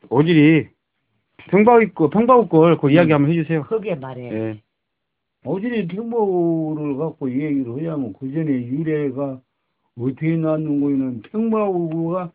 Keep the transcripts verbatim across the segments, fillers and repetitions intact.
오지리 평바우 거 평바우 걸 그 이야기 한번 해주세요. 크게 말해. 예. 어질이 평바우를 갖고 얘기를 하자면 그 전에 유래가 어떻게 나왔는 거에는 평바우가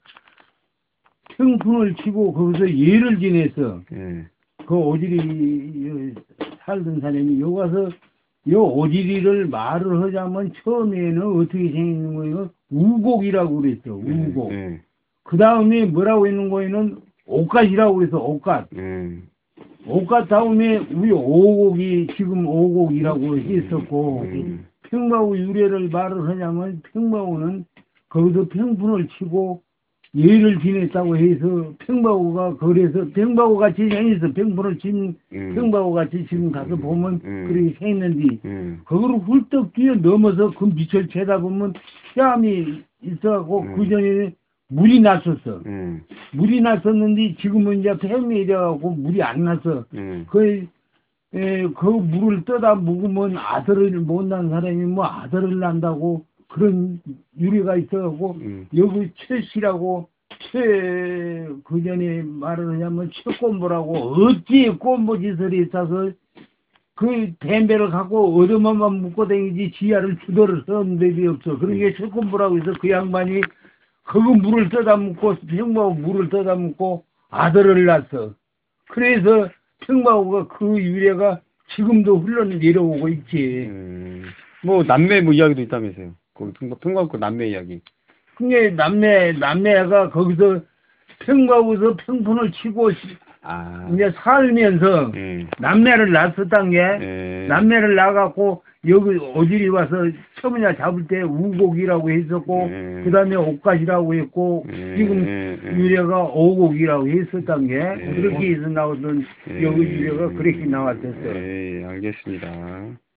평풍을 치고 거기서 예를 지냈어. 예. 그 오지리 살던 사람이 여기 가서 요 오지리를 말을 하자면 처음에는 어떻게 생긴 거예요? 우곡이라고 그랬어. 우곡. 예. 그 다음에 뭐라고 있는 거에는 옷갓이라고 그래서 옷갓. 예. 옷갓 다음에 우리 오곡이 지금 오곡이라고 했었고 음. 평바우 유래를 말을 하냐면 평바우는 거기서 평분을 치고 예를 지냈다고 해서 평바우가 그래서 평바우 같이 생겼어. 평분을 친 음. 평바우 같이 지금 가서 보면 음. 그렇게 생겼는데 음. 그거를 훌떡 뛰어 넘어서 그 밑을 쳐다보면 뺨이 있어갖고 음. 그 전에 물이 났었어. 음. 물이 났었는데 지금은 이제 폐암이 이래갖고 물이 안 났어. 음. 그, 에, 그 물을 떠다 먹으면 아들을 못 낳은 사람이 뭐 아들을 낳는다고 그런 유래가 있어갖고 음. 여기 최씨라고 최, 그 전에 말을 하자면 최꼼보라고 어찌 꼼보 짓을 있어서 그 뱀배를 갖고 얻어만만 묶고 다니지 지하를 주도를 썼는 데이 없어. 그러게 최꼼보라고 해서 그 양반이 그거 물을 떠다 묻고 평바우 물을 떠다 묻고 아들을 낳았어. 그래서 평바우가 그 유래가 지금도 흘러내려오고 있지. 음. 뭐 남매 뭐 이야기도 있다면서요. 그 평바우 거 남매 이야기. 그게 남매 남매가 거기서 평바우에서 평분을 치고 아. 이제 살면서 예. 남매를 낳았었단 게 예. 남매를 낳아갖고 여기 오지리 와서 처음이나 잡을 때 우곡이라고 했었고 예. 그 다음에 옥갓이라고 했고 예. 지금 예. 예. 유래가 오곡이라고 했었단 게 예. 그렇게 해서 나오던 예. 여기 유래가 그렇게 나왔었어요. 예, 알겠습니다.